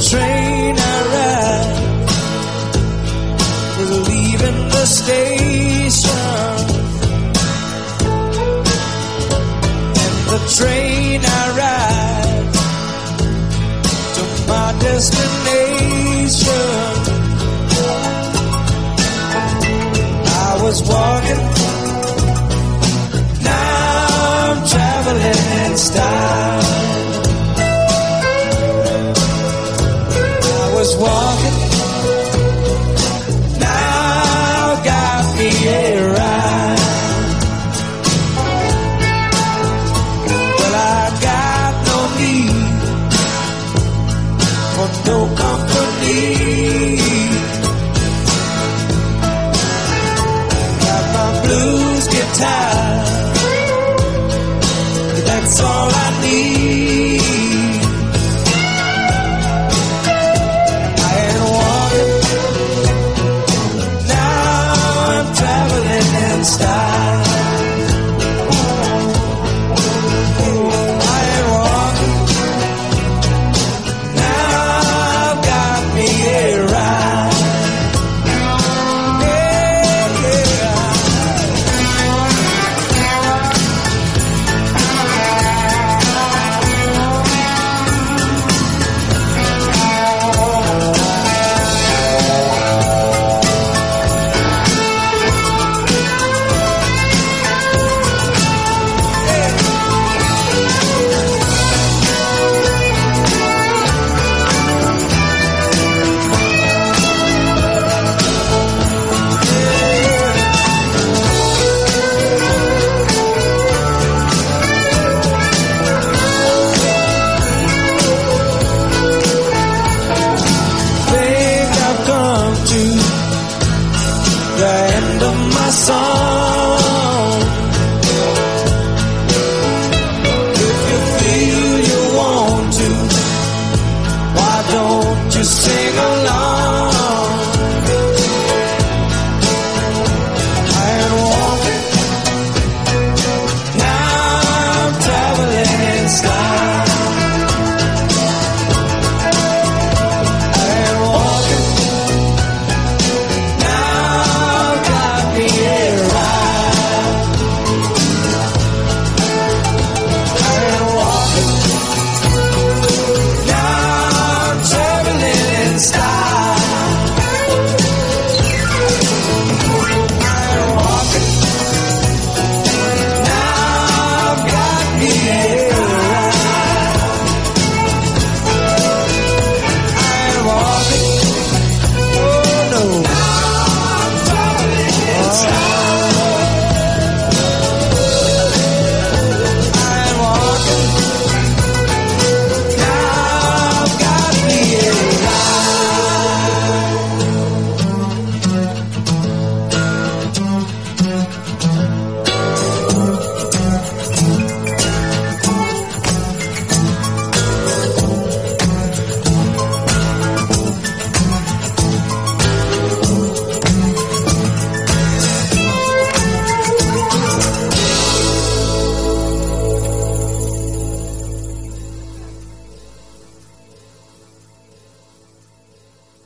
train I ride is leaving the station, and the train I ride to my destination. I was walking, now I'm traveling in style. I was walking, now got me a ride. Well, I got no need for no company. Got my blues guitar, that's all I need. I ain't walking, now I'm traveling in style. I ain't walking, now I've got me a ride. The end of my song. If you feel you want to, why don't you sing along?